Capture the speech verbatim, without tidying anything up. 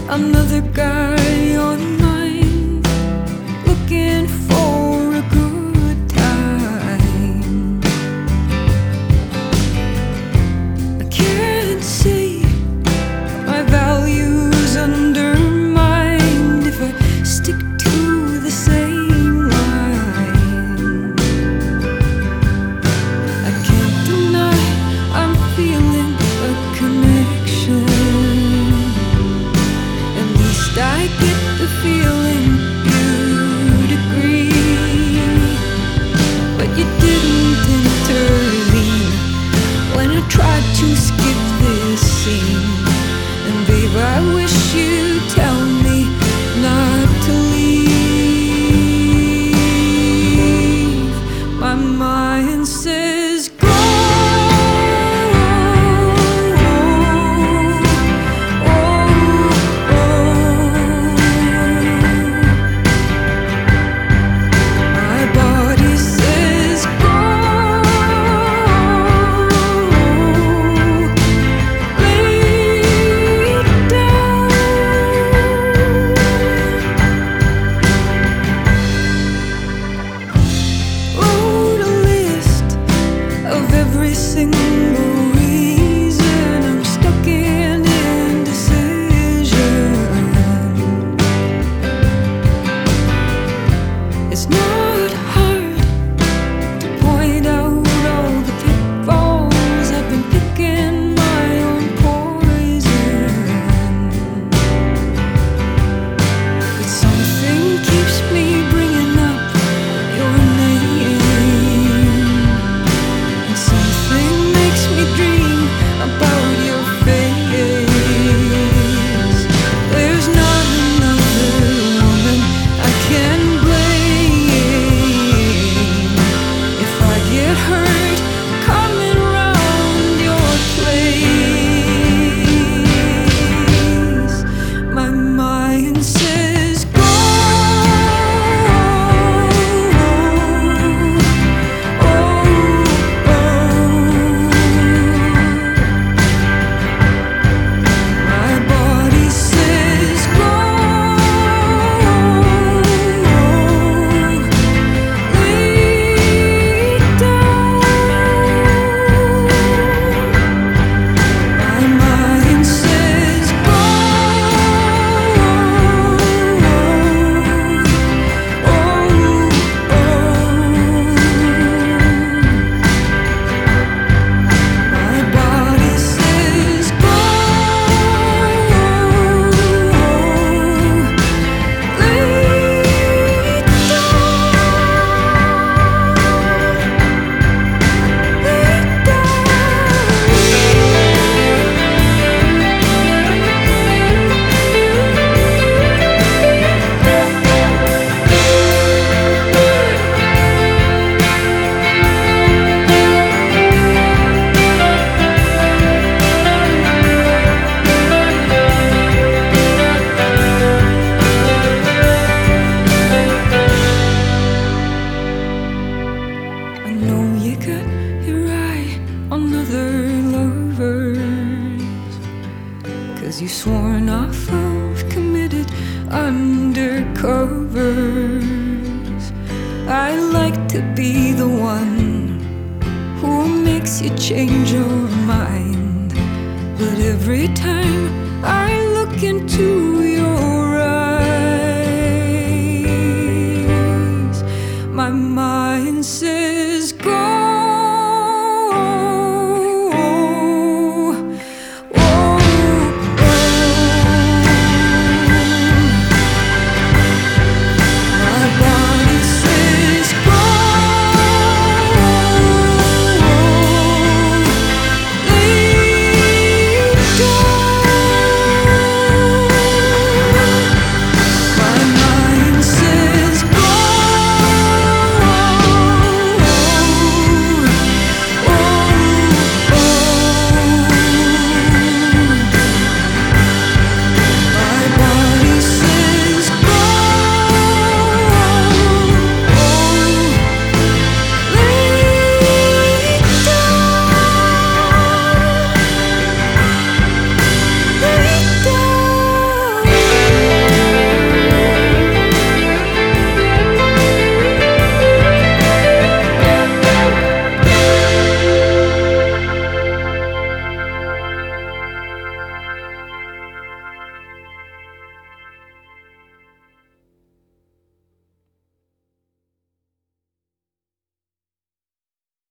another guy online, looking for a good time. I can't say my values undermined if I stick to the same line. I can't deny I'm feeling a connection. I get the feeling you'd agree, but you didn't intervene when I tried to skip this scene. And babe, I wish you'd tell me not to leave. My mind says go. Every single reason I'm stuck in indecision. It's not hard to point out all the pitfalls. I've been picking my own poison, but something keeps me bringing up your name. Something makes me dream about your face. There's not another woman I can blame if I get hurt coming round your place. My mind says go. Other lovers, 'cause you sworn off of committed undercovers. I like to be the one who makes you change your mind, but every time I look into